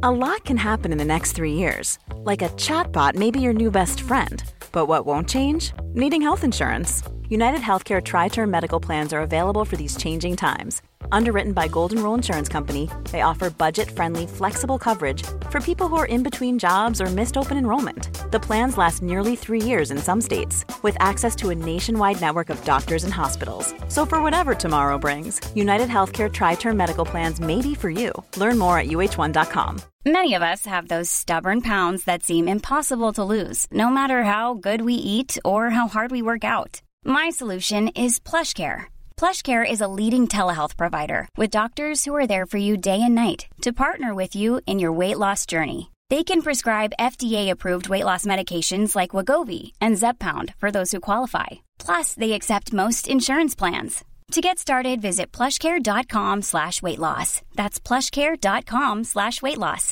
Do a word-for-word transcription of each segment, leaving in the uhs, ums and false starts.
A lot can happen in the next three years. Like a chatbot may be your new best friend. But what won't change? Needing health insurance. United Healthcare Tri-Term Medical Plans are available for these changing times. Underwritten by Golden Rule Insurance Company, they offer budget-friendly, flexible coverage for people who are in between jobs or missed open enrollment. The plans last nearly three years in some states, with access to a nationwide network of doctors and hospitals. So for whatever tomorrow brings, United Healthcare Tri-Term Medical Plans may be for you. Learn more at U H one dot com. Many of us have those stubborn pounds that seem impossible to lose, no matter how good we eat or how hard we work out. My solution is PlushCare. PlushCare is a leading telehealth provider with doctors who are there for you day and night to partner with you in your weight loss journey. They can prescribe F D A-approved weight loss medications like Wegovy and Zepbound for those who qualify. Plus, they accept most insurance plans. To get started, visit plushcare.com slash weight loss. That's plushcare.com slash weight loss.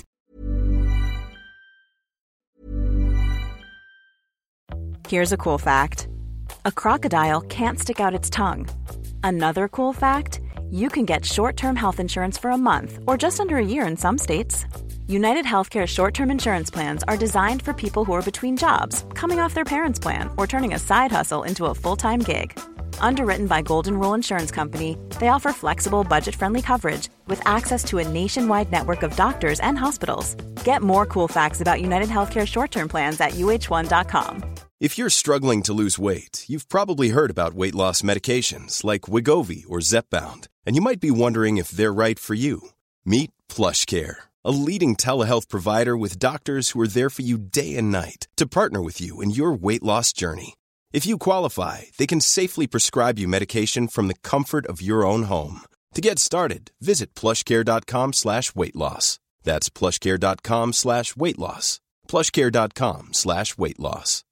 Here's a cool fact. A crocodile can't stick out its tongue. Another cool fact, you can get short-term health insurance for a month or just under a year in some states. United Healthcare short-term insurance plans are designed for people who are between jobs, coming off their parents' plan, or turning a side hustle into a full-time gig. Underwritten by Golden Rule Insurance Company, they offer flexible, budget-friendly coverage with access to a nationwide network of doctors and hospitals. Get more cool facts about United Healthcare short-term plans at U H one dot com. If you're struggling to lose weight, you've probably heard about weight loss medications like Wegovy or Zepbound, and you might be wondering if they're right for you. Meet PlushCare, a leading telehealth provider with doctors who are there for you day and night to partner with you in your weight loss journey. If you qualify, they can safely prescribe you medication from the comfort of your own home. To get started, visit plushcare.com slash weight loss. That's plushcare.com slash weight loss. plushcare.com slash weight loss.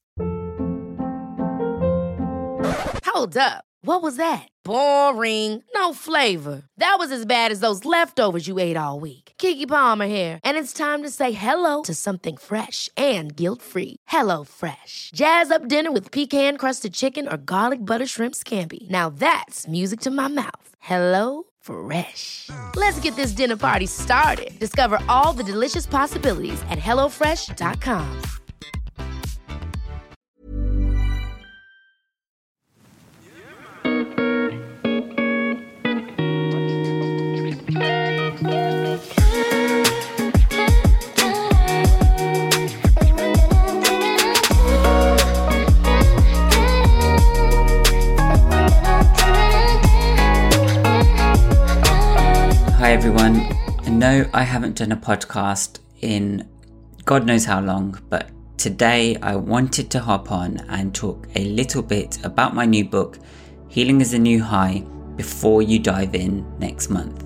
Hold up. What was that? Boring. No flavor. That was as bad as those leftovers you ate all week. Keke Palmer here, and it's time to say hello to something fresh and guilt-free. Hello Fresh. Jazz up dinner with pecan-crusted chicken or garlic butter shrimp scampi. Now that's music to my mouth. Hello Fresh. Let's get this dinner party started. Discover all the delicious possibilities at hello fresh dot com. Hi everyone, I know I haven't done a podcast in God knows how long, but today I wanted to hop on and talk a little bit about my new book, Healing is the New High, before you dive in next month.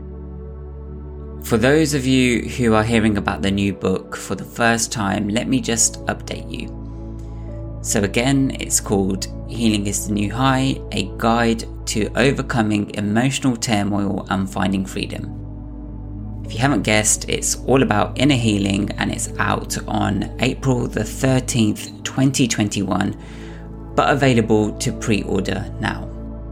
For those of you who are hearing about the new book for the first time, let me just update you. So again, it's called Healing is the New High, a guide to overcoming emotional turmoil and finding freedom. If you haven't guessed, it's all about inner healing and it's out on April the thirteenth, twenty twenty-one, but available to pre-order now.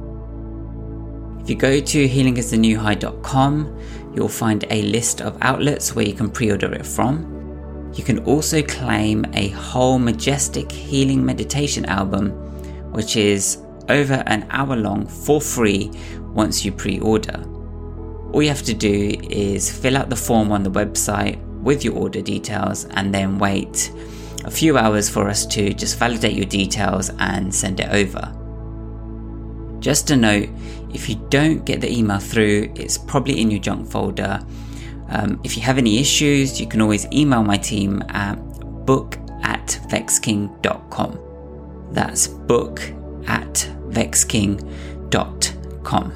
If you go to healing is the new high dot com, you'll find a list of outlets where you can pre-order it from. You can also claim a whole majestic healing meditation album, which is over an hour long for free once you pre-order. All you have to do is fill out the form on the website with your order details and then wait a few hours for us to just validate your details and send it over. Just a note, if you don't get the email through, it's probably in your junk folder. Um, if you have any issues, you can always email my team at book at vexking dot com. That's book at vexking dot com.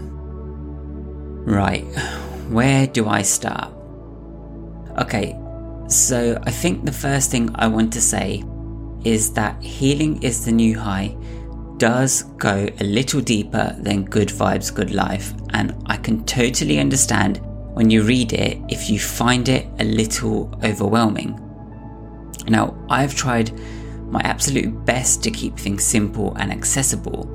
Right, where do I start? Okay, so I think the first thing I want to say is that Healing is the New High does go a little deeper than Good Vibes, Good Life, and I can totally understand when you read it if you find it a little overwhelming. Now, I've tried my absolute best to keep things simple and accessible.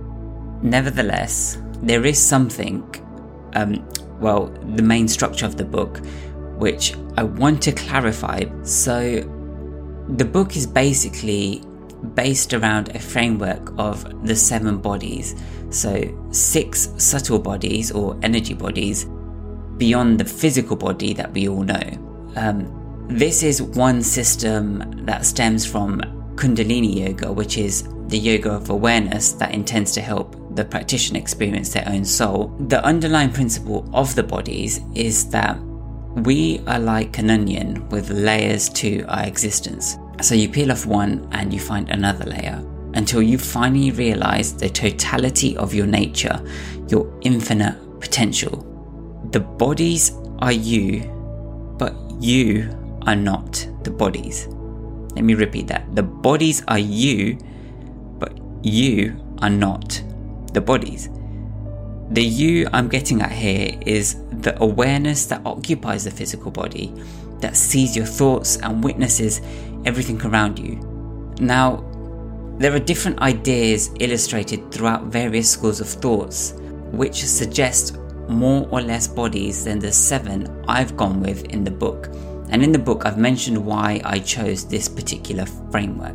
Nevertheless, there is something, um, well, the main structure of the book, which I want to clarify. So the book is basically based around a framework of the seven bodies, so six subtle bodies or energy bodies beyond the physical body that we all know. Um, this is one system that stems from Kundalini Yoga, which is the yoga of awareness that intends to help the practitioner experience their own soul. The underlying principle of the bodies is that we are like an onion with layers to our existence. So you peel off one and you find another layer until you finally realize the totality of your nature, your infinite potential. The bodies are you, but you are not the bodies. Let me repeat that. The bodies are you, but you are not the bodies. The you I'm getting at here is the awareness that occupies the physical body, that sees your thoughts and witnesses everything around you. Now, there are different ideas illustrated throughout various schools of thoughts, which suggest more or less bodies than the seven I've gone with in the book. And in the book, I've mentioned why I chose this particular framework.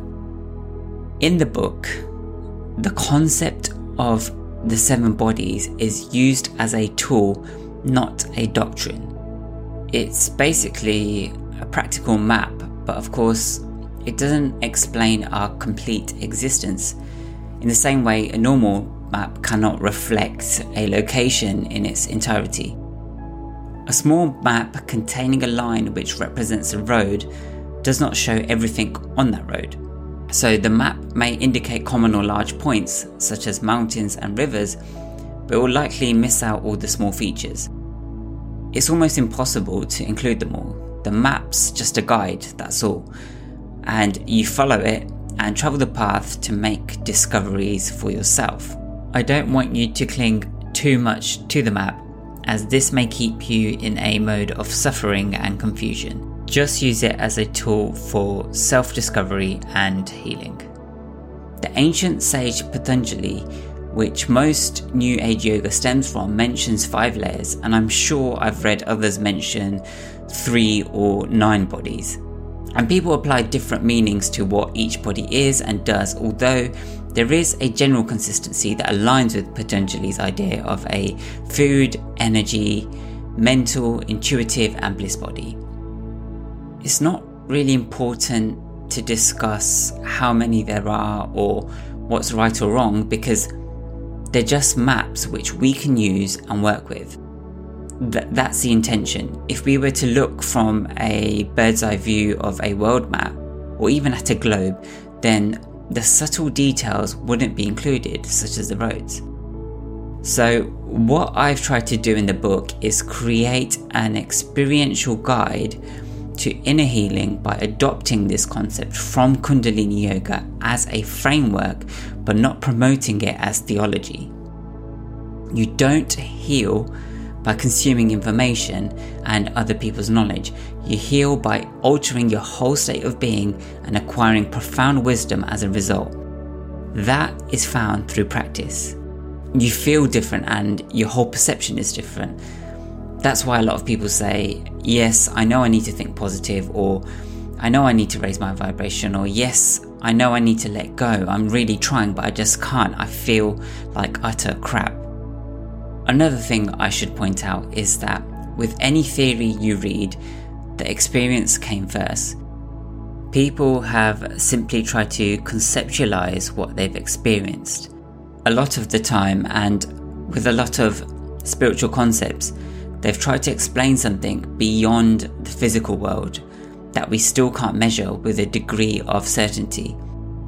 In the book, the concept of the seven bodies is used as a tool, not a doctrine. It's basically a practical map, but of course, it doesn't explain our complete existence. In the same way, a normal map cannot reflect a location in its entirety. A small map containing a line which represents a road does not show everything on that road. So the map may indicate common or large points, such as mountains and rivers, but it will likely miss out all the small features. It's almost impossible to include them all. The map's just a guide, that's all. And you follow it and travel the path to make discoveries for yourself. I don't want you to cling too much to the map, as this may keep you in a mode of suffering and confusion. Just use it as a tool for self-discovery and healing. The ancient sage Patanjali, which most New Age yoga stems from, mentions five layers, and I'm sure I've read others mention three or nine bodies. And people apply different meanings to what each body is and does, although there is a general consistency that aligns with Patanjali's idea of a food, energy, mental, intuitive, and bliss body. It's not really important to discuss how many there are or what's right or wrong, because they're just maps which we can use and work with. Th- that's the intention. If we were to look from a bird's eye view of a world map, or even at a globe, then the subtle details wouldn't be included, such as the roads. So what I've tried to do in the book is create an experiential guide to inner healing by adopting this concept from Kundalini Yoga as a framework, but not promoting it as theology. You don't heal by consuming information and other people's knowledge. You heal by altering your whole state of being and acquiring profound wisdom as a result. That is found through practice. You feel different and your whole perception is different. That's why a lot of people say, yes, I know I need to think positive, or I know I need to raise my vibration, or yes, I know I need to let go. I'm really trying, but I just can't. I feel like utter crap. Another thing I should point out is that with any theory you read, the experience came first. People have simply tried to conceptualize what they've experienced. A lot of the time, and with a lot of spiritual concepts, they've tried to explain something beyond the physical world that we still can't measure with a degree of certainty.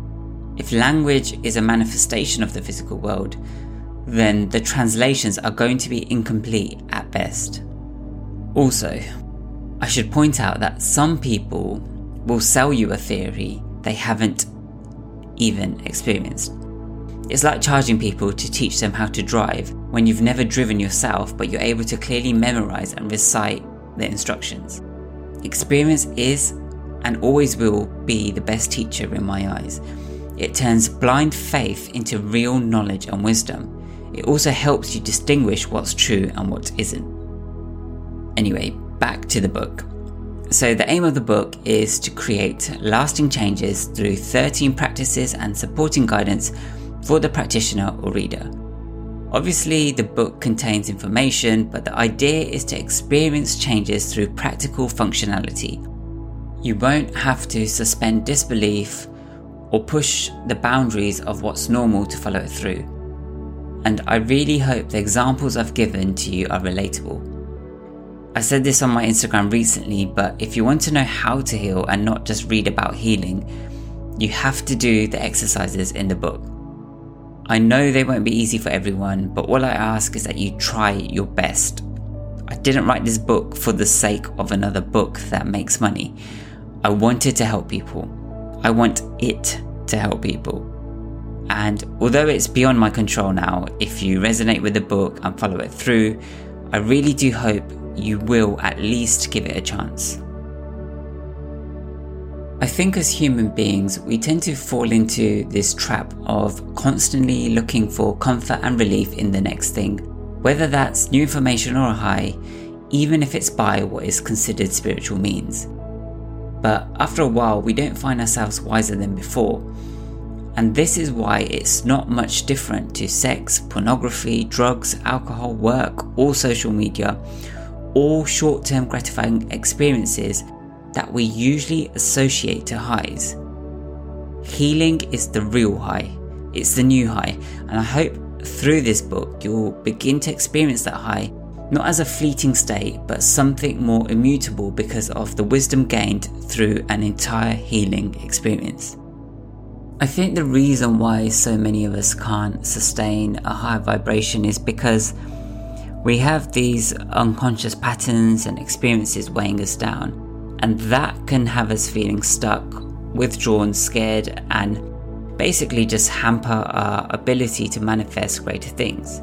If language is a manifestation of the physical world, then the translations are going to be incomplete at best. Also, I should point out that some people will sell you a theory they haven't even experienced. It's like charging people to teach them how to drive when you've never driven yourself, but you're able to clearly memorize and recite the instructions. Experience is and always will be the best teacher in my eyes. It turns blind faith into real knowledge and wisdom. It also helps you distinguish what's true and what isn't. Anyway, back to the book. So the aim of the book is to create lasting changes through thirteen practices and supporting guidance for the practitioner or reader. Obviously, the book contains information, but the idea is to experience changes through practical functionality. You won't have to suspend disbelief or push the boundaries of what's normal to follow it through. And I really hope the examples I've given to you are relatable. I said this on my Instagram recently, but if you want to know how to heal and not just read about healing, you have to do the exercises in the book. I know they won't be easy for everyone, but all I ask is that you try your best. I didn't write this book for the sake of another book that makes money. I wanted to help people. I want it to help people. And although it's beyond my control now, if you resonate with the book and follow it through, I really do hope you will at least give it a chance. I think as human beings, we tend to fall into this trap of constantly looking for comfort and relief in the next thing, whether that's new information or a high, even if it's by what is considered spiritual means. But after a while, we don't find ourselves wiser than before. And this is why it's not much different to sex, pornography, drugs, alcohol, work, or social media, all short-term gratifying experiences that we usually associate to highs. Healing is the real high. It's the new high. And I hope through this book, you'll begin to experience that high, not as a fleeting state, but something more immutable because of the wisdom gained through an entire healing experience. I think the reason why so many of us can't sustain a high vibration is because we have these unconscious patterns and experiences weighing us down. And that can have us feeling stuck, withdrawn, scared, and basically just hamper our ability to manifest greater things.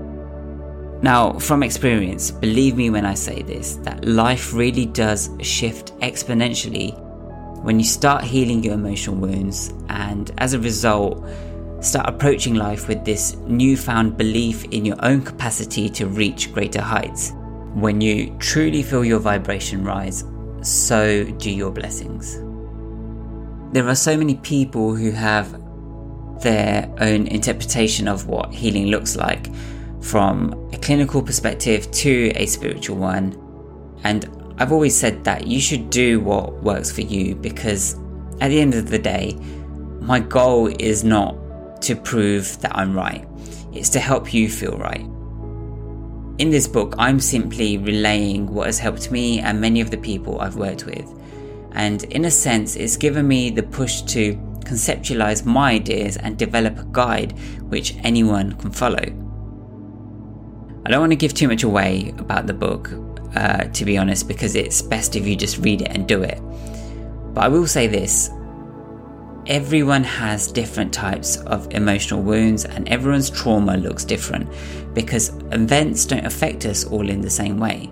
Now, from experience, believe me when I say this, that life really does shift exponentially when you start healing your emotional wounds, and as a result, start approaching life with this newfound belief in your own capacity to reach greater heights. When you truly feel your vibration rise, so do your blessings. There are so many people who have their own interpretation of what healing looks like, from a clinical perspective to a spiritual one. And I've always said that you should do what works for you, because at the end of the day, my goal is not to prove that I'm right. It's to help you feel right. In this book, I'm simply relaying what has helped me and many of the people I've worked with. And in a sense, it's given me the push to conceptualize my ideas and develop a guide which anyone can follow. I don't want to give too much away about the book, uh, to be honest, because it's best if you just read it and do it. But I will say this. Everyone has different types of emotional wounds, and everyone's trauma looks different because events don't affect us all in the same way.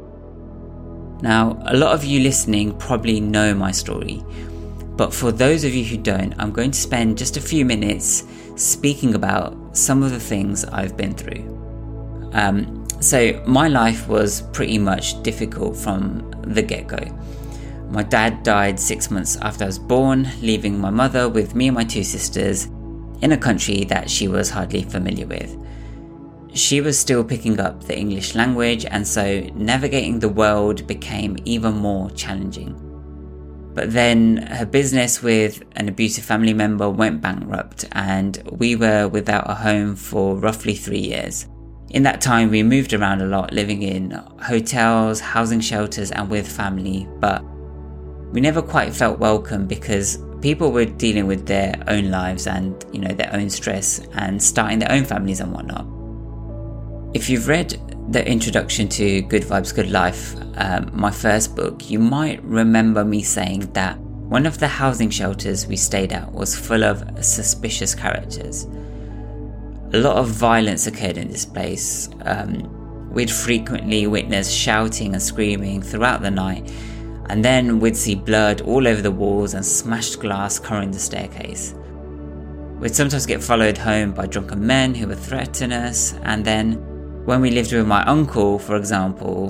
Now, a lot of you listening probably know my story, but for those of you who don't, I'm going to spend just a few minutes speaking about some of the things I've been through. Um, so my life was pretty much difficult from the get-go. My dad died six months after I was born, leaving my mother with me and my two sisters in a country that she was hardly familiar with. She was still picking up the English language, and so navigating the world became even more challenging. But then her business with an abusive family member went bankrupt, and we were without a home for roughly three years. In that time, we moved around a lot, living in hotels, housing shelters, and with family, but we never quite felt welcome because people were dealing with their own lives and, you know, their own stress and starting their own families and whatnot. If you've read the introduction to Good Vibes, Good Life, um, my first book, you might remember me saying that one of the housing shelters we stayed at was full of suspicious characters. A lot of violence occurred in this place. Um, we'd frequently witness shouting and screaming throughout the night, and then we'd see blood all over the walls and smashed glass covering the staircase. We'd sometimes get followed home by drunken men who would threaten us, and then when we lived with my uncle, for example,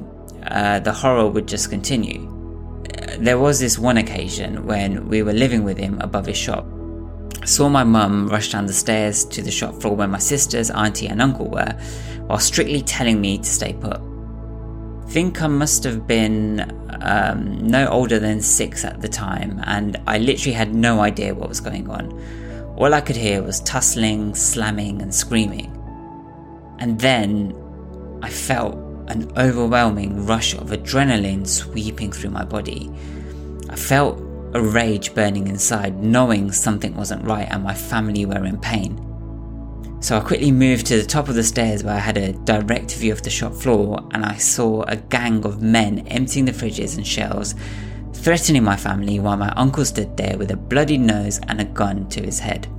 uh, the horror would just continue. There was this one occasion when we were living with him above his shop. I saw my mum rush down the stairs to the shop floor where my sisters, auntie and uncle were, while strictly telling me to stay put. I think I must have been um, no older than six at the time, and I literally had no idea what was going on. All I could hear was tussling, slamming and screaming. And then I felt an overwhelming rush of adrenaline sweeping through my body. I felt a rage burning inside, knowing something wasn't right and my family were in pain. So I quickly moved to the top of the stairs where I had a direct view of the shop floor, and I saw a gang of men emptying the fridges and shelves, threatening my family while my uncle stood there with a bloody nose and a gun to his head.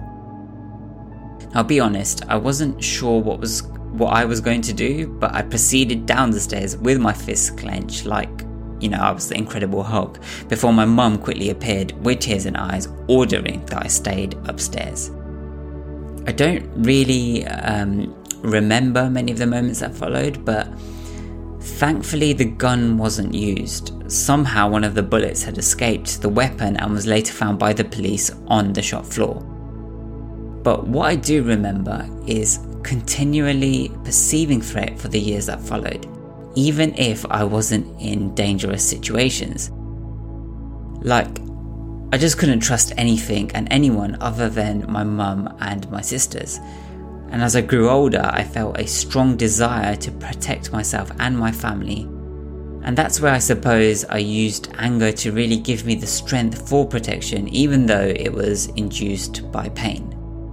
I'll be honest, I wasn't sure what was what I was going to do, but I proceeded down the stairs with my fists clenched like, you know, I was the Incredible Hulk, before my mum quickly appeared with tears in eyes, ordering that I stayed upstairs. I don't really um, remember many of the moments that followed, but thankfully the gun wasn't used. Somehow one of the bullets had escaped the weapon and was later found by the police on the shop floor. But what I do remember is continually perceiving threat for the years that followed, even if I wasn't in dangerous situations. Like, I just couldn't trust anything and anyone other than my mum and my sisters. And as I grew older, I felt a strong desire to protect myself and my family. And that's where I suppose I used anger to really give me the strength for protection, even though it was induced by pain.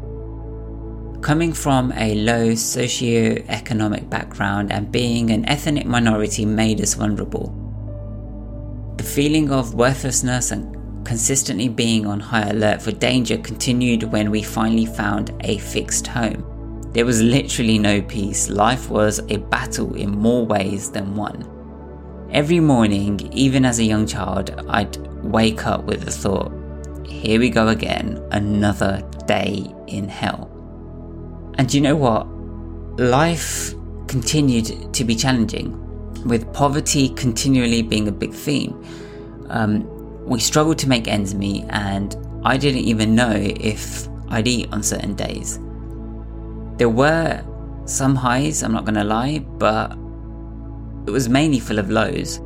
Coming from a low socio-economic background and being an ethnic minority made us vulnerable. The feeling of worthlessness and consistently being on high alert for danger continued when we finally found a fixed home. There was literally no peace. Life was a battle in more ways than one. Every morning, even as a young child, I'd wake up with the thought, here we go again, another day in hell. And you know what? Life continued to be challenging, with poverty continually being a big theme. Um, we struggled to make ends meet, and I didn't even know if I'd eat on certain days. There were some highs, I'm not going to lie, but it was mainly full of lows.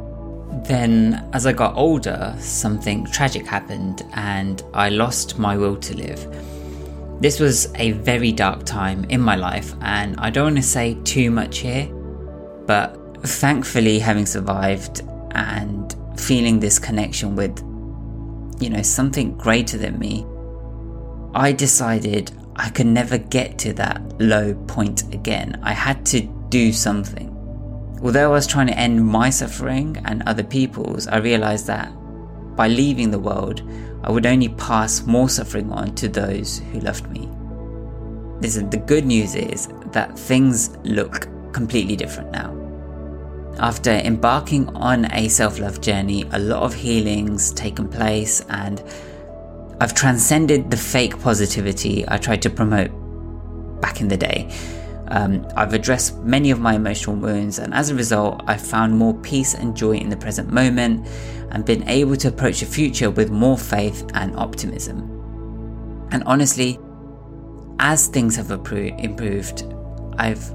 Then, as I got older, something tragic happened, and I lost my will to live. This was a very dark time in my life, and I don't want to say too much here, but thankfully having survived and feeling this connection with, you know, something greater than me, I decided I could never get to that low point again. I had to do something. Although I was trying to end my suffering and other people's, I realized that by leaving the world, I would only pass more suffering on to those who loved me. Listen, the good news is that things look completely different now. After embarking on a self-love journey, a lot of healing's taken place, and I've transcended the fake positivity I tried to promote back in the day. Um, I've addressed many of my emotional wounds, and as a result, I've found more peace and joy in the present moment and been able to approach the future with more faith and optimism. And honestly, as things have improved, I've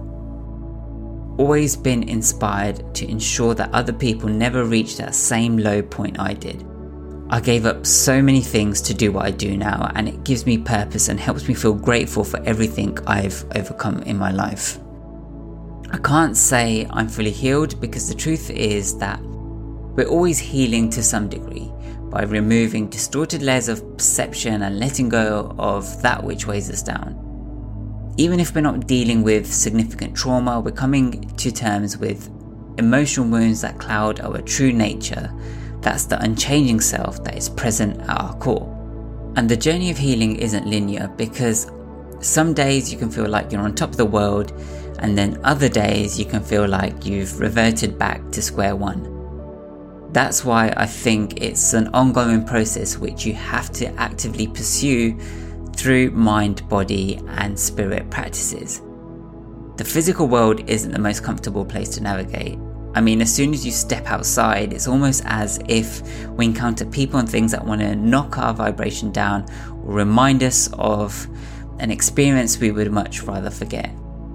always been inspired to ensure that other people never reach that same low point I did. I gave up so many things to do what I do now, and it gives me purpose and helps me feel grateful for everything I've overcome in my life. I can't say I'm fully healed, because the truth is that we're always healing to some degree by removing distorted layers of perception and letting go of that which weighs us down. Even if we're not dealing with significant trauma, we're coming to terms with emotional wounds that cloud our true nature. That's the unchanging self that is present at our core. And the journey of healing isn't linear, because some days you can feel like you're on top of the world, and then other days you can feel like you've reverted back to square one. That's why I think it's an ongoing process which you have to actively pursue through mind, body, and spirit practices. The physical world isn't the most comfortable place to navigate, I mean, as soon as you step outside, it's almost as if we encounter people and things that want to knock our vibration down or remind us of an experience we would much rather forget.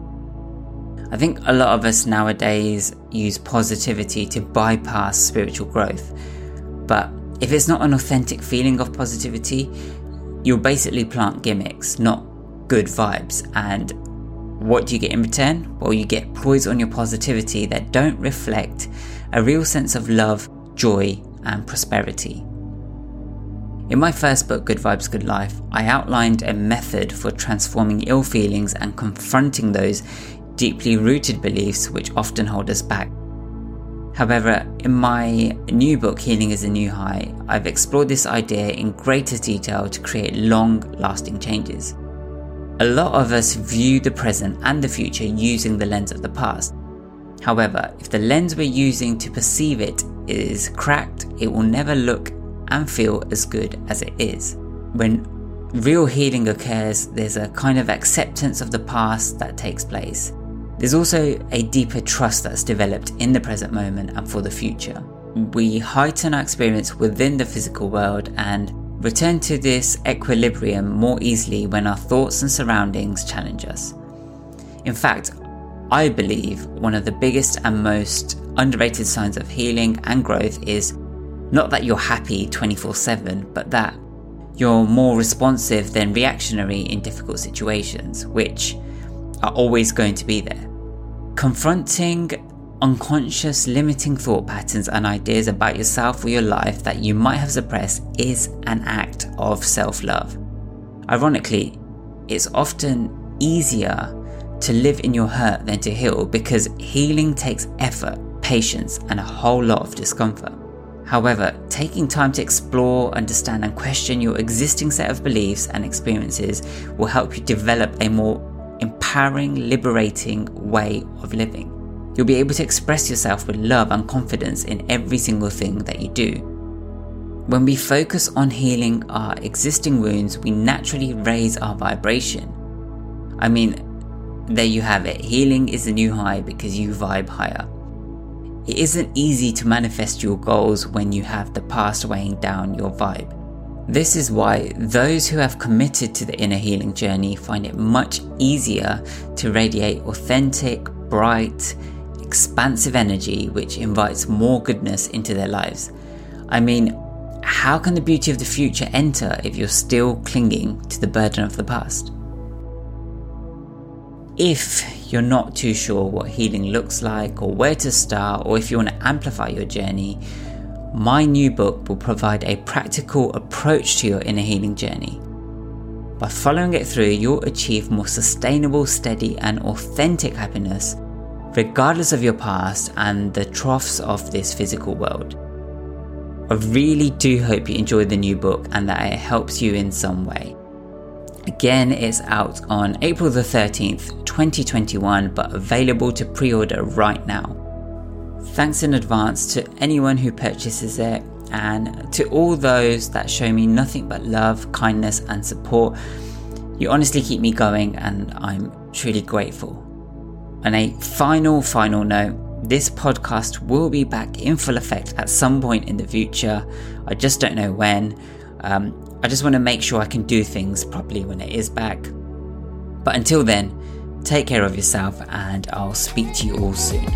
I think a lot of us nowadays use positivity to bypass spiritual growth, but if it's not an authentic feeling of positivity, you'll basically plant gimmicks, not good vibes. And what do you get in return? Well, you get ploys on your positivity that don't reflect a real sense of love, joy, and prosperity. In my first book, Good Vibes, Good Life, I outlined a method for transforming ill feelings and confronting those deeply rooted beliefs which often hold us back. However, in my new book, Healing is a New High, I've explored this idea in greater detail to create long-lasting changes. A lot of us view the present and the future using the lens of the past. However, if the lens we're using to perceive it is cracked, it will never look and feel as good as it is. When real healing occurs, there's a kind of acceptance of the past that takes place. There's also a deeper trust that's developed in the present moment and for the future. We heighten our experience within the physical world and return to this equilibrium more easily when our thoughts and surroundings challenge us. In fact, I believe one of the biggest and most underrated signs of healing and growth is not that you're happy twenty-four seven, but that you're more responsive than reactionary in difficult situations, which are always going to be there. Confronting unconscious limiting thought patterns and ideas about yourself or your life that you might have suppressed is an act of self-love. Ironically, it's often easier to live in your hurt than to heal, because healing takes effort, patience, and a whole lot of discomfort. However, taking time to explore, understand, and question your existing set of beliefs and experiences will help you develop a more empowering, liberating way of living. You'll be able to express yourself with love and confidence in every single thing that you do. When we focus on healing our existing wounds, we naturally raise our vibration. I mean, there you have it. Healing is the new high because you vibe higher. It isn't easy to manifest your goals when you have the past weighing down your vibe. This is why those who have committed to the inner healing journey find it much easier to radiate authentic, bright, expansive energy which invites more goodness into their lives. I mean, how can the beauty of the future enter if you're still clinging to the burden of the past? If you're not too sure what healing looks like or where to start, or if you want to amplify your journey, my new book will provide a practical approach to your inner healing journey. By following it through, you'll achieve more sustainable, steady, and authentic happiness, regardless of your past and the troughs of this physical world. I really do hope you enjoy the new book and that it helps you in some way. Again, it's out on April the thirteenth, twenty twenty-one, but available to pre-order right now. Thanks in advance to anyone who purchases it, and to all those that show me nothing but love, kindness, and support. You honestly keep me going, and I'm truly grateful. On a final, final note, this podcast will be back in full effect at some point in the future. I just don't know when. Um, I just want to make sure I can do things properly when it is back. But until then, take care of yourself, and I'll speak to you all soon.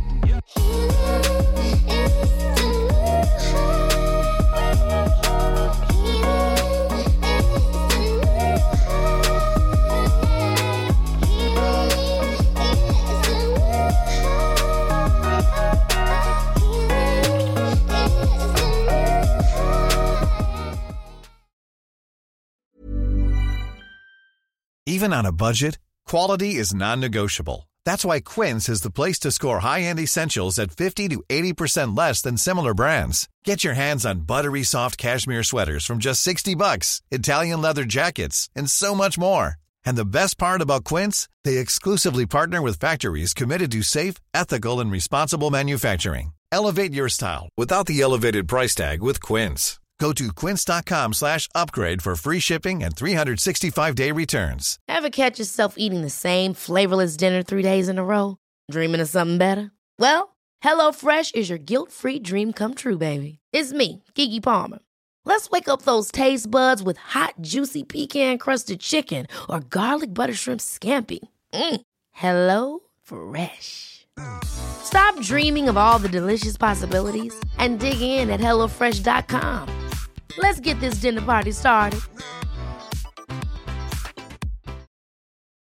Even on a budget, quality is non-negotiable. That's why Quince is the place to score high-end essentials at fifty to eighty percent less than similar brands. Get your hands on buttery soft cashmere sweaters from just sixty bucks, Italian leather jackets, and so much more. And the best part about Quince, they exclusively partner with factories committed to safe, ethical, and responsible manufacturing. Elevate your style without the elevated price tag with Quince. Go to quince.com slash upgrade for free shipping and three sixty-five day returns. Ever catch yourself eating the same flavorless dinner three days in a row? Dreaming of something better? Well, HelloFresh is your guilt-free dream come true, baby. It's me, Keke Palmer. Let's wake up those taste buds with hot, juicy pecan-crusted chicken or garlic butter shrimp scampi. Mm. Hello Fresh. Stop dreaming of all the delicious possibilities and dig in at hello fresh dot com. Let's get this dinner party started.